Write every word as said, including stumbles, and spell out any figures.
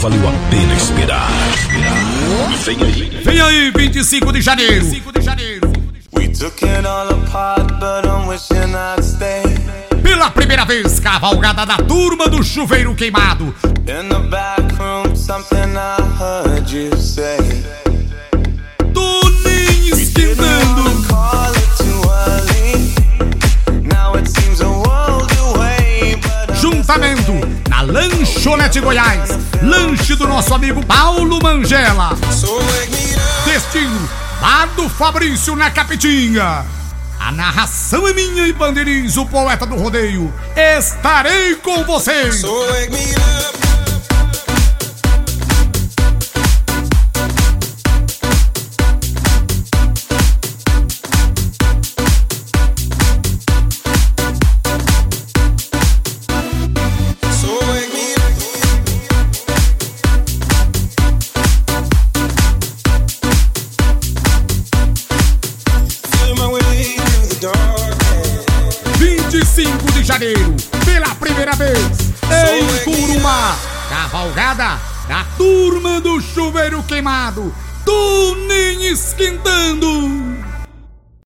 valeu a pena esperar. Vem aí. Vem aí, vinte e cinco de janeiro. We took it all apart, but I'm wishing I'd stay. Pela primeira vez, cavalgada da turma do chuveiro queimado. In the back room, something I heard you say. Toninho esquentando. Call it too early. Now it seems a world away, but I'm Juntamento na Lanchonete Goiás. Lanche do nosso amigo Paulo Mangela. so wake me up. Destino, Bar do Fabrício na Capitinha. A narração é minha e Bandeirinhos, o poeta do rodeio. Estarei com vocês. So wake me up. vinte e cinco de janeiro, pela primeira vez, em Curumá, cavalgada da turma do chuveiro queimado, Toninho esquentando.